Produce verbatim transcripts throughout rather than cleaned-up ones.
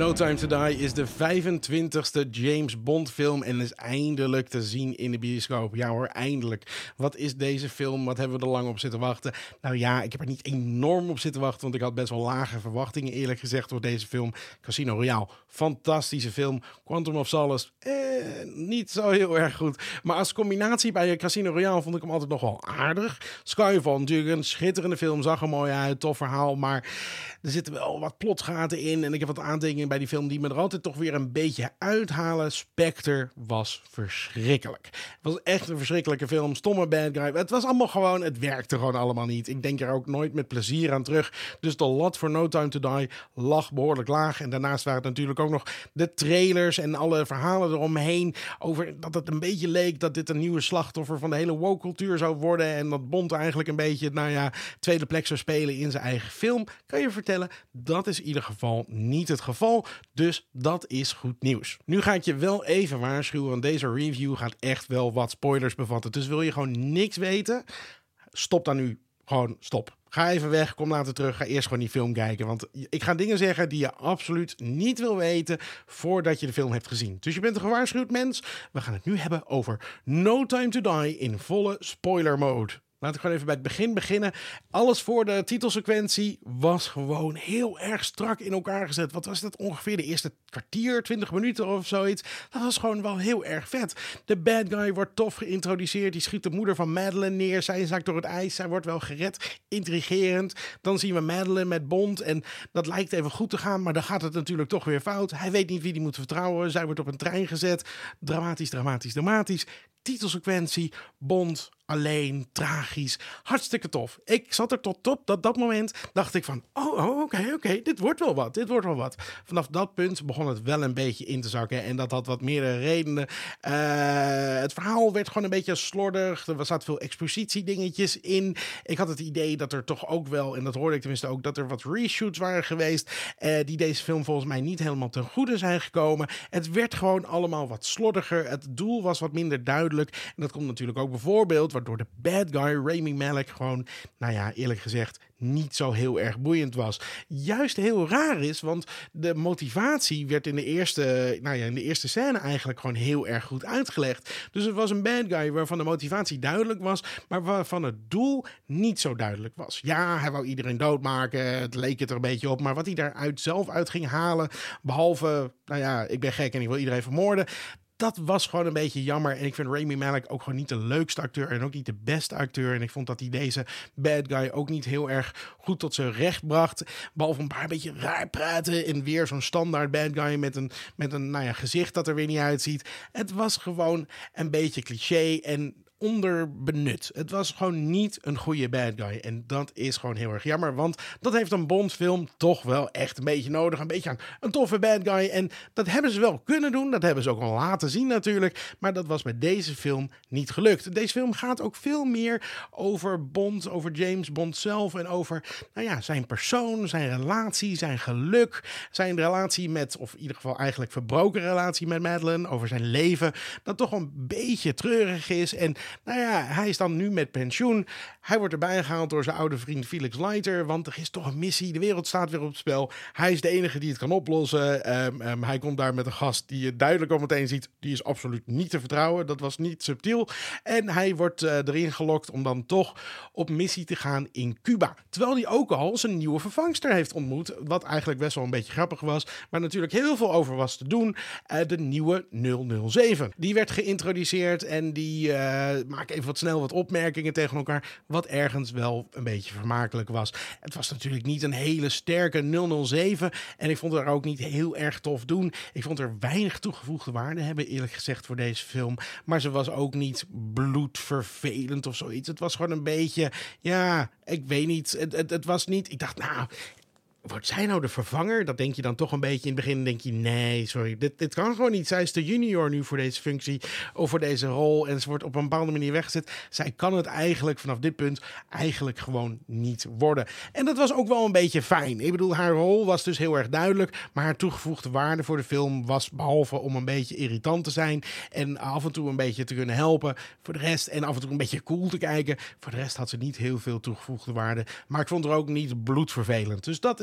No Time to Die is de vijfentwintigste James Bond film en is eindelijk te zien in de bioscoop. Ja hoor, eindelijk. Wat is deze film? Wat hebben we er lang op zitten wachten? Nou ja, ik heb er niet enorm op zitten wachten, want ik had best wel lage verwachtingen eerlijk gezegd door deze film. Casino Royale, fantastische film. Quantum of Solace, eh, niet zo heel erg goed. Maar als combinatie bij Casino Royale vond ik hem altijd nog wel aardig. Skyfall natuurlijk een schitterende film, zag er mooi uit, tof verhaal, maar er zitten wel wat plotgaten in en ik heb wat aantekeningen bij die film die me er altijd toch weer een beetje uithalen. Spectre was verschrikkelijk. Het was echt een verschrikkelijke film. Stomme bad guy. Het was allemaal gewoon, het werkte gewoon allemaal niet. Ik denk er ook nooit met plezier aan terug. Dus de lat voor No Time to Die lag behoorlijk laag. En daarnaast waren het natuurlijk ook nog de trailers en alle verhalen eromheen over dat het een beetje leek dat dit een nieuwe slachtoffer van de hele woke cultuur zou worden en dat Bond eigenlijk een beetje, nou ja, tweede plek zou spelen in zijn eigen film. Kan je vertellen, dat is in ieder geval niet het geval. Dus dat is goed nieuws. Nu ga ik je wel even waarschuwen, want deze review gaat echt wel wat spoilers bevatten. Dus wil je gewoon niks weten, stop dan nu. Gewoon stop. Ga even weg, kom later terug, ga eerst gewoon die film kijken. Want ik ga dingen zeggen die je absoluut niet wil weten voordat je de film hebt gezien. Dus je bent een gewaarschuwd mens. We gaan het nu hebben over No Time to Die in volle spoiler mode. Laat ik gewoon even bij het begin beginnen. Alles voor de titelsequentie was gewoon heel erg strak in elkaar gezet. Wat was dat ongeveer? De eerste kwartier, twintig minuten of zoiets. Dat was gewoon wel heel erg vet. De bad guy wordt tof geïntroduceerd. Die schiet de moeder van Madeleine neer. Zij zakt door het ijs. Zij wordt wel gered. Intrigerend. Dan zien we Madeleine met Bond. En dat lijkt even goed te gaan. Maar dan gaat het natuurlijk toch weer fout. Hij weet niet wie hij moet vertrouwen. Zij wordt op een trein gezet. Dramatisch, dramatisch, dramatisch. Titelsequentie. Bond alleen, tragisch, hartstikke tof. Ik zat er tot op dat, dat moment, dacht ik van, oh, oh oké, okay, oké, okay, dit wordt wel wat, dit wordt wel wat. Vanaf dat punt begon het wel een beetje in te zakken en dat had wat meerdere redenen. Uh, het verhaal werd gewoon een beetje slordig, er zaten veel expositie dingetjes in. Ik had het idee dat er toch ook wel, en dat hoorde ik tenminste ook, dat er wat reshoots waren geweest, uh, die deze film volgens mij niet helemaal ten goede zijn gekomen. Het werd gewoon allemaal wat slordiger, het doel was wat minder duidelijk en dat komt natuurlijk ook bijvoorbeeld waardoor de bad guy Rami Malek gewoon, nou ja, eerlijk gezegd, niet zo heel erg boeiend was. Juist heel raar is, want de motivatie werd in de eerste, nou ja, in de eerste scène eigenlijk gewoon heel erg goed uitgelegd. Dus het was een bad guy waarvan de motivatie duidelijk was, maar waarvan het doel niet zo duidelijk was. Ja, hij wou iedereen doodmaken, het leek het er een beetje op, maar wat hij daaruit zelf uit ging halen, behalve, nou ja, ik ben gek en ik wil iedereen vermoorden, dat was gewoon een beetje jammer. En ik vind Rami Malek ook gewoon niet de leukste acteur en ook niet de beste acteur. En ik vond dat hij deze bad guy ook niet heel erg goed tot zijn recht bracht. Behalve een paar beetje raar praten en weer zo'n standaard bad guy met een, met een nou ja, gezicht dat er weer niet uitziet. Het was gewoon een beetje cliché en onderbenut. Het was gewoon niet een goede bad guy. En dat is gewoon heel erg jammer, want dat heeft een Bond-film toch wel echt een beetje nodig. Een beetje aan een toffe bad guy. En dat hebben ze wel kunnen doen. Dat hebben ze ook wel laten zien natuurlijk. Maar dat was met deze film niet gelukt. Deze film gaat ook veel meer over Bond, over James Bond zelf en over, nou ja, zijn persoon, zijn relatie, zijn geluk, zijn relatie met, of in ieder geval eigenlijk verbroken relatie met Madeleine, over zijn leven, dat toch een beetje treurig is. En nou ja, hij is dan nu met pensioen. Hij wordt erbij gehaald door zijn oude vriend Felix Leiter, want er is toch een missie. De wereld staat weer op het spel. Hij is de enige die het kan oplossen. Um, um, hij komt daar met een gast die je duidelijk al meteen ziet. Die is absoluut niet te vertrouwen. Dat was niet subtiel. En hij wordt uh, erin gelokt om dan toch op missie te gaan in Cuba. Terwijl hij ook al zijn nieuwe vervangster heeft ontmoet. Wat eigenlijk best wel een beetje grappig was. Maar natuurlijk heel veel over was te doen. Uh, de nieuwe nul nul zeven. Die werd geïntroduceerd en die uh, maak even wat snel wat opmerkingen tegen elkaar. Wat ergens wel een beetje vermakelijk was. Het was natuurlijk niet een hele sterke nul nul zeven. En ik vond het er ook niet heel erg tof doen. Ik vond er weinig toegevoegde waarde hebben, eerlijk gezegd, voor deze film. Maar ze was ook niet bloedvervelend of zoiets. Het was gewoon een beetje, ja, ik weet niet. Het, het, het was niet, ik dacht, nou, wordt zij nou de vervanger? Dat denk je dan toch een beetje in het begin. Denk je, nee, sorry, dit, dit kan gewoon niet. Zij is de junior nu voor deze functie of voor deze rol. En ze wordt op een bepaalde manier weggezet. Zij kan het eigenlijk vanaf dit punt eigenlijk gewoon niet worden. En dat was ook wel een beetje fijn. Ik bedoel, haar rol was dus heel erg duidelijk. Maar haar toegevoegde waarde voor de film was, behalve om een beetje irritant te zijn en af en toe een beetje te kunnen helpen, voor de rest, en af en toe een beetje cool te kijken, voor de rest had ze niet heel veel toegevoegde waarde. Maar ik vond er ook niet bloedvervelend. Dus dat is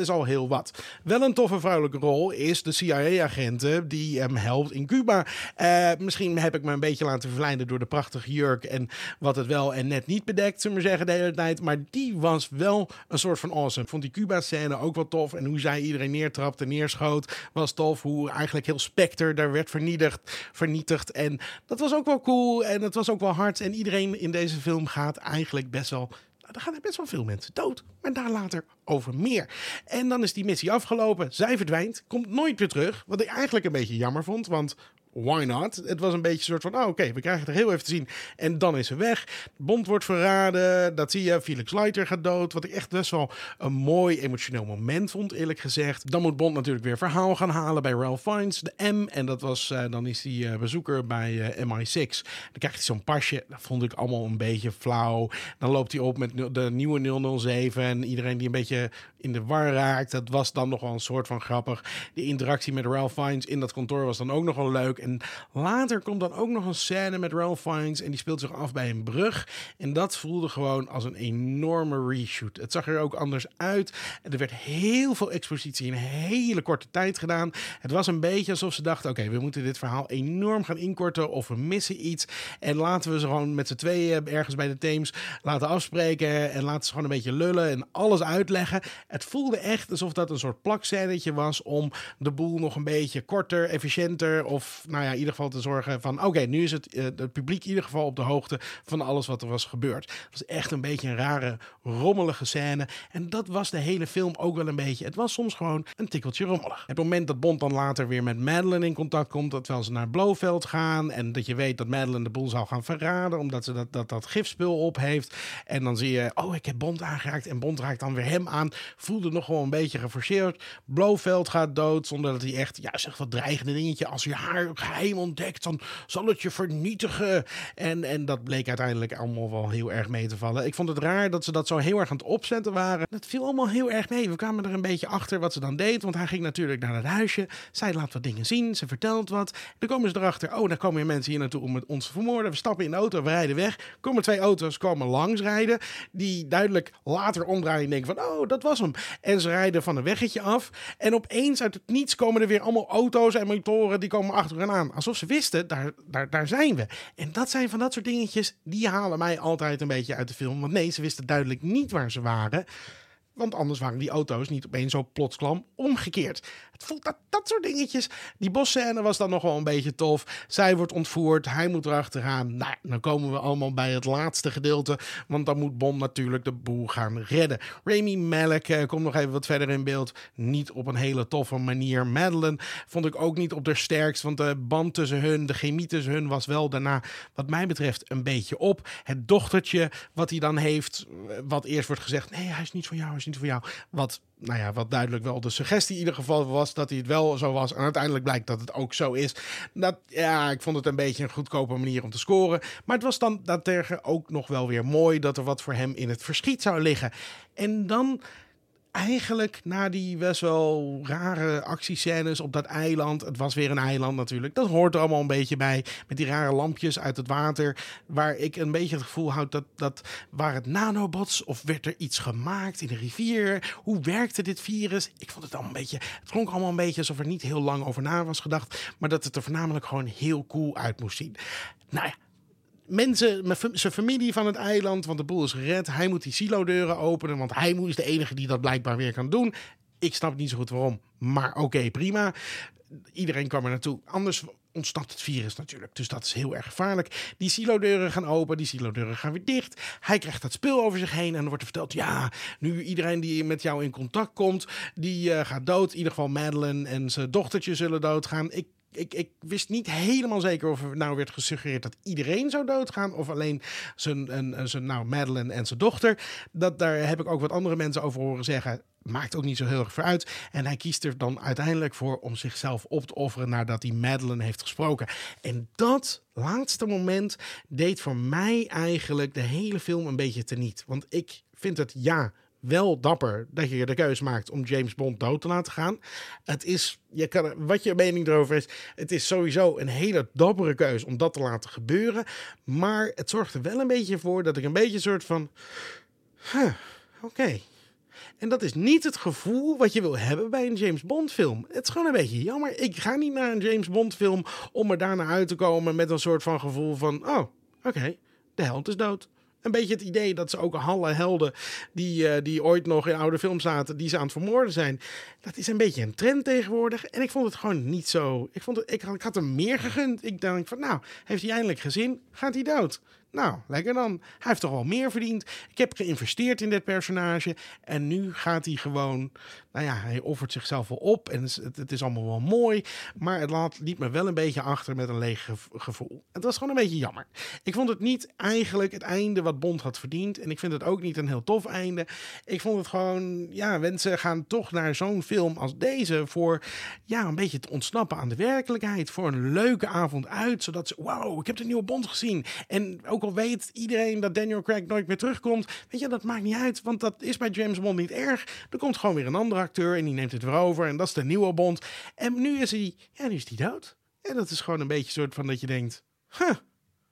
best al heel wat. Wel een toffe vrouwelijke rol is de C I A-agenten die hem helpt in Cuba. Uh, misschien heb ik me een beetje laten verleiden door de prachtige jurk en wat het wel en net niet bedekt, zullen we zeggen, de hele tijd. Maar die was wel een soort van awesome. Ik vond die Cuba-scène ook wel tof. En hoe zij iedereen neertrapte, neerschoot, was tof. Hoe eigenlijk heel Spectre daar werd vernietigd, vernietigd. En dat was ook wel cool. En het was ook wel hard. En iedereen in deze film gaat eigenlijk best wel... Nou, er gaan er best wel veel mensen dood. Maar daar later over meer. En dan is die missie afgelopen. Zij verdwijnt. Komt nooit weer terug. Wat ik eigenlijk een beetje jammer vond. Want... why not? Het was een beetje een soort van, oh, oké, okay, we krijgen het er heel even te zien. En dan is ze weg. De bond wordt verraden. Dat zie je. Felix Leiter gaat dood. Wat ik echt best wel een mooi emotioneel moment vond, eerlijk gezegd. Dan moet Bond natuurlijk weer verhaal gaan halen bij Ralph Fiennes, de M. En dat was, uh, dan is die uh, bezoeker bij uh, M I zes. Dan krijgt hij zo'n pasje. Dat vond ik allemaal een beetje flauw. Dan loopt hij op met de nieuwe nul nul zeven. En iedereen die een beetje in de war raakt. Dat was dan nog wel een soort van grappig. De interactie met Ralph Fiennes in dat kantoor was dan ook nog wel leuk. En later komt dan ook nog een scène met Ralph Fiennes en die speelt zich af bij een brug. En dat voelde gewoon als een enorme reshoot. Het zag er ook anders uit. Er werd heel veel expositie in een hele korte tijd gedaan. Het was een beetje alsof ze dachten, oké, okay, we moeten dit verhaal enorm gaan inkorten of we missen iets. En laten we ze gewoon met z'n tweeën ergens bij de Theems laten afspreken en laten ze gewoon een beetje lullen en alles uitleggen. Het voelde echt alsof dat een soort plakscènetje was om de boel nog een beetje korter, efficiënter of nou ja, in ieder geval te zorgen van oké, okay, nu is het, uh, het publiek in ieder geval op de hoogte van alles wat er was gebeurd. Het was echt een beetje een rare, rommelige scène. En dat was de hele film ook wel een beetje. Het was soms gewoon een tikkeltje rommelig. Het moment dat Bond dan later weer met Madeleine in contact komt, dat terwijl ze naar Blofeld gaan en dat je weet dat Madeleine de boel zou gaan verraden, omdat ze dat, dat, dat gifspul op heeft. En dan zie je, oh, ik heb Bond aangeraakt en Bond raakt dan weer hem aan. Voelde nog wel een beetje geforceerd. Blofeld gaat dood zonder dat hij echt, ja, zegt wat dreigende dingetje. Als je haar geheim ontdekt, dan zal het je vernietigen. En, en dat bleek uiteindelijk allemaal wel heel erg mee te vallen. Ik vond het raar dat ze dat zo heel erg aan het opzetten waren. Dat viel allemaal heel erg mee. We kwamen er een beetje achter wat ze dan deed, want hij ging natuurlijk naar het huisje. Zij laat wat dingen zien, ze vertelt wat. Dan komen ze erachter, oh, daar komen weer mensen hier naartoe om ons te vermoorden. We stappen in de auto, we rijden weg. Komen twee auto's, komen langs rijden, die duidelijk later omdraaien en denken van, oh, dat was hem. En ze rijden van een weggetje af. En opeens uit het niets komen er weer allemaal auto's en motoren, die komen achter hen aan. Alsof ze wisten, daar, daar, daar zijn we. En dat zijn van dat soort dingetjes, die halen mij altijd een beetje uit de film. Want nee, ze wisten duidelijk niet waar ze waren. Want anders waren die auto's niet opeens zo plotsklap omgekeerd. Het voelt dat, dat soort dingetjes. Die bosscène was dan nog wel een beetje tof. Zij wordt ontvoerd, hij moet erachteraan. Nou, dan komen we allemaal bij het laatste gedeelte. Want dan moet Bond natuurlijk de boel gaan redden. Rami Malek eh, komt nog even wat verder in beeld. Niet op een hele toffe manier. Madeleine vond ik ook niet op de sterkst. Want de band tussen hun, de chemie tussen hun was wel daarna, wat mij betreft, een beetje op. Het dochtertje wat hij dan heeft, wat eerst wordt gezegd, nee, hij is niet voor jou, hij is niet voor jou. Wat, nou ja, wat duidelijk wel de suggestie in ieder geval was dat hij het wel zo was. En uiteindelijk blijkt dat het ook zo is. Dat, ja, ik vond het een beetje een goedkope manier om te scoren. Maar het was dan daartegen ook nog wel weer mooi dat er wat voor hem in het verschiet zou liggen. En dan eigenlijk na die best wel rare actiescènes op dat eiland. Het was weer een eiland natuurlijk. Dat hoort er allemaal een beetje bij. Met die rare lampjes uit het water. Waar ik een beetje het gevoel had dat, dat waren het nanobots of werd er iets gemaakt in de rivier? Hoe werkte dit virus? Ik vond het allemaal een beetje, het klonk allemaal een beetje alsof er niet heel lang over na was gedacht. Maar dat het er voornamelijk gewoon heel cool uit moest zien. Nou ja. Mensen, zijn familie van het eiland, want de boel is gered. Hij moet die silo-deuren openen, want hij is de enige die dat blijkbaar weer kan doen. Ik snap niet zo goed waarom, maar oké, okay, prima. Iedereen kwam er naartoe. Anders ontsnapt het virus natuurlijk. Dus dat is heel erg gevaarlijk. Die silo-deuren gaan open, die silo-deuren gaan weer dicht. Hij krijgt dat spul over zich heen en dan wordt er verteld, ja, nu iedereen die met jou in contact komt, die uh, gaat dood. In ieder geval Madeleine en zijn dochtertje zullen doodgaan. Ik Ik, ik wist niet helemaal zeker of er nou werd gesuggereerd dat iedereen zou doodgaan of alleen zijn, en, zijn nou, Madeleine en zijn dochter. Dat, daar heb ik ook wat andere mensen over horen zeggen. Maakt ook niet zo heel erg voor uit. En hij kiest er dan uiteindelijk voor om zichzelf op te offeren nadat hij Madeleine heeft gesproken. En dat laatste moment deed voor mij eigenlijk de hele film een beetje teniet. Want ik vind het ja... wel dapper dat je de keuze maakt om James Bond dood te laten gaan. Het is, je kan, wat je mening erover is, het is sowieso een hele dappere keuze om dat te laten gebeuren. Maar het zorgt er wel een beetje voor dat ik een beetje een soort van, huh, oké. Okay. En dat is niet het gevoel wat je wil hebben bij een James Bond film. Het is gewoon een beetje jammer. Ik ga niet naar een James Bond film om er daarna uit te komen met een soort van gevoel van, oh, oké, okay, de held is dood. Een beetje het idee dat ze ook alle helden die, uh, die ooit nog in oude films zaten, die ze aan het vermoorden zijn. Dat is een beetje een trend tegenwoordig. En ik vond het gewoon niet zo. Ik, vond het, ik, ik had hem meer gegund. Ik denk van, nou, heeft hij eindelijk gezin? Gaat hij dood? Nou, lekker dan. Hij heeft toch wel meer verdiend. Ik heb geïnvesteerd in dit personage. En nu gaat hij gewoon, nou ja, hij offert zichzelf wel op. En het, het is allemaal wel mooi. Maar het laat, liet me wel een beetje achter met een leeg gevoel. Het was gewoon een beetje jammer. Ik vond het niet eigenlijk het einde wat Bond had verdiend. En ik vind het ook niet een heel tof einde. Ik vond het gewoon, ja, mensen gaan toch naar zo'n film als deze voor, ja, een beetje te ontsnappen aan de werkelijkheid. Voor een leuke avond uit. Zodat ze, wow, ik heb de nieuwe Bond gezien. En ook al weet iedereen dat Daniel Craig nooit meer terugkomt, weet je, dat maakt niet uit, want dat is bij James Bond niet erg. Er komt gewoon weer een andere acteur en die neemt het weer over en dat is de nieuwe Bond. En nu is hij, ja, nu is hij dood. En dat is gewoon een beetje soort van dat je denkt, huh, oké,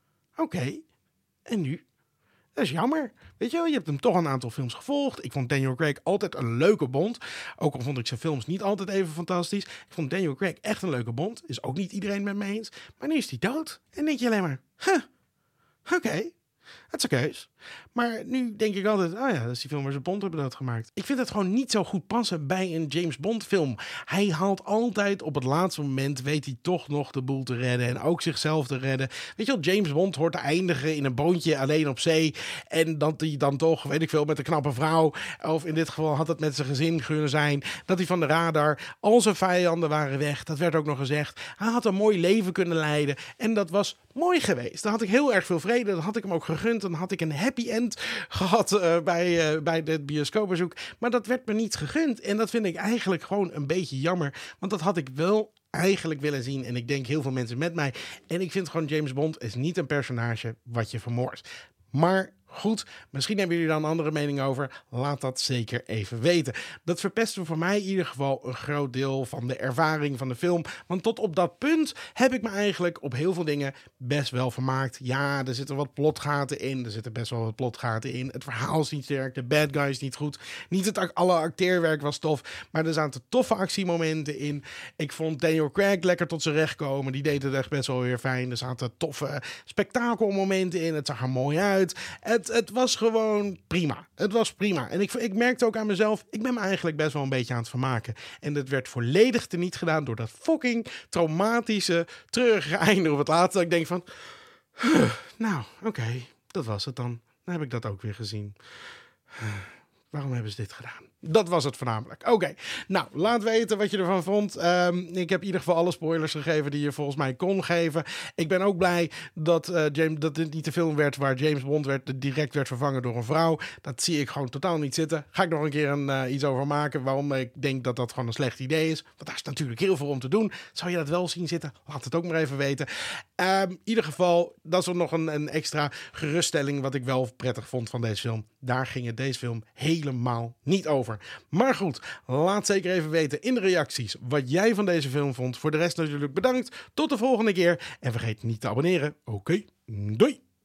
okay. En nu? Dat is jammer. Weet je wel, je hebt hem toch een aantal films gevolgd. Ik vond Daniel Craig altijd een leuke Bond. Ook al vond ik zijn films niet altijd even fantastisch. Ik vond Daniel Craig echt een leuke Bond. Is ook niet iedereen met me eens. Maar nu is hij dood. En denk je alleen maar, huh, oké, okay, dat is een keus. Maar nu denk ik altijd, oh ja, dat is die film waar ze Bond hebben doodgemaakt. Ik vind het gewoon niet zo goed passen bij een James Bond film. Hij haalt altijd op het laatste moment, weet hij toch nog de boel te redden. En ook zichzelf te redden. Weet je wel, James Bond hoort te eindigen in een bootje alleen op zee. En dat hij dan toch, weet ik veel, met een knappe vrouw. Of in dit geval had het met zijn gezin kunnen zijn. Dat hij van de radar, al zijn vijanden waren weg. Dat werd ook nog gezegd. Hij had een mooi leven kunnen leiden. En dat was mooi geweest. Dan had ik heel erg veel vrede. Dan had ik hem ook gegund. Dan had ik een happy end gehad uh, bij, uh, bij dit bioscoopbezoek. Maar dat werd me niet gegund. En dat vind ik eigenlijk gewoon een beetje jammer. Want dat had ik wel eigenlijk willen zien. En ik denk heel veel mensen met mij. En ik vind gewoon James Bond is niet een personage wat je vermoordt. Maar goed, misschien hebben jullie daar een andere mening over. Laat dat zeker even weten. Dat verpestte voor mij in ieder geval een groot deel van de ervaring van de film. Want tot op dat punt heb ik me eigenlijk op heel veel dingen best wel vermaakt. Ja, er zitten wat plotgaten in. Er zitten best wel wat plotgaten in. Het verhaal is niet sterk. De bad guy is niet goed. Niet het alle acteerwerk was tof. Maar er zaten toffe actiemomenten in. Ik vond Daniel Craig lekker tot zijn recht komen. Die deed het echt best wel weer fijn. Er zaten toffe spektakelmomenten in. Het zag er mooi uit. Het, het was gewoon prima. Het was prima. En ik, ik merkte ook aan mezelf, ik ben me eigenlijk best wel een beetje aan het vermaken. En dat werd volledig teniet gedaan door dat fucking traumatische, treurige einde op het laatste. Ik denk van, huh, nou, oké, okay, dat was het dan. Dan heb ik dat ook weer gezien. Huh, waarom hebben ze dit gedaan? Dat was het voornamelijk. Oké, okay. Nou, laat weten wat je ervan vond. Um, ik heb in ieder geval alle spoilers gegeven die je volgens mij kon geven. Ik ben ook blij dat, uh, James, dat dit niet de film werd waar James Bond werd, direct werd vervangen door een vrouw. Dat zie ik gewoon totaal niet zitten. Ga ik nog een keer een, uh, iets over maken waarom ik denk dat dat gewoon een slecht idee is. Want daar is natuurlijk heel veel om te doen. Zou je dat wel zien zitten? Laat het ook maar even weten. Um, in ieder geval, dat is nog een, een extra geruststelling wat ik wel prettig vond van deze film. Daar ging het deze film helemaal niet over. Maar goed, laat zeker even weten in de reacties wat jij van deze film vond. Voor de rest natuurlijk bedankt. Tot de volgende keer. En vergeet niet te abonneren. Oké, okay. Doei!